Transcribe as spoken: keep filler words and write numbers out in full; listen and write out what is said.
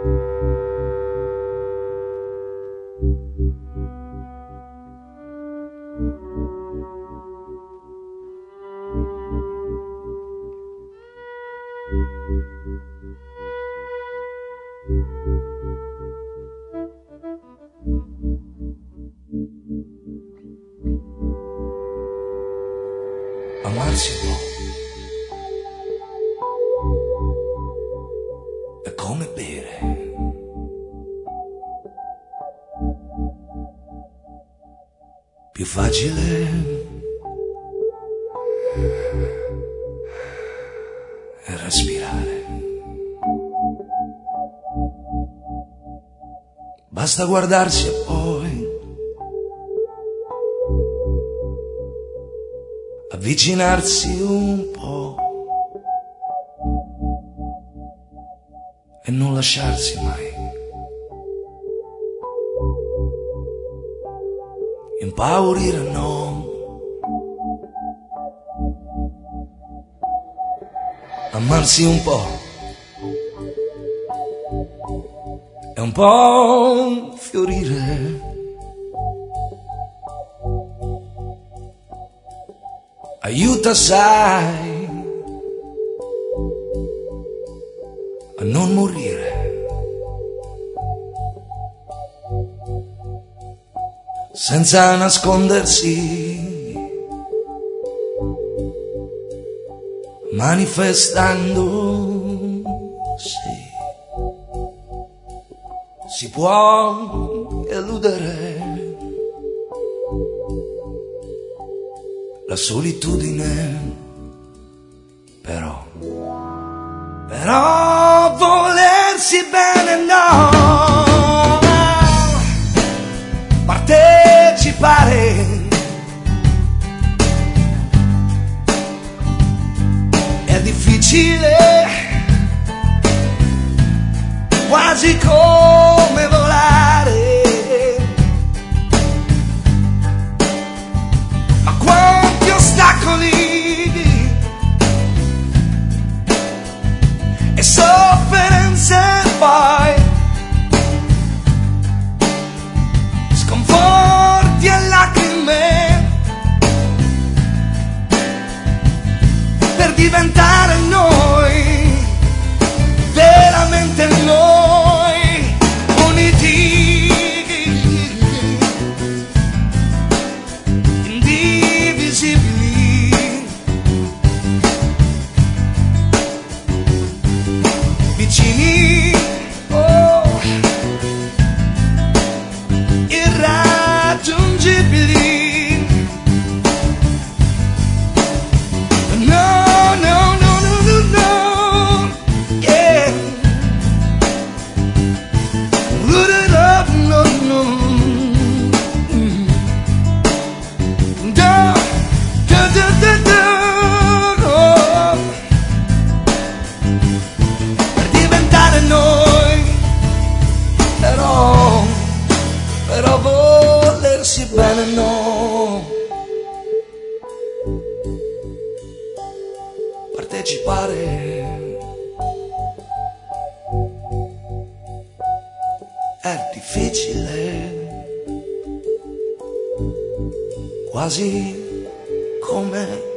Amarsi un po' è come bere. Più facile è respirare. Basta guardarsi e poi avvicinarsi un po' e non lasciarsi mai impaurire, no. Amarsi un po' è un po' fiorire. Aiuta, sai, a non morire. Senza nascondersi, manifestandosi, si può eludere la solitudine, però, però volersi bene no, partecipare è difficile, quasi come volare. E sofferenze poi, sconforti e lacrime, per diventare noi, veramente noi, uniti, indivisibili. Vicini, oh, irraggiungibili. No, no, no, no, no, no, yeah. No, no, no. Da, da, da, da, da. Noi, però, però volersi bene no, partecipare è difficile, quasi come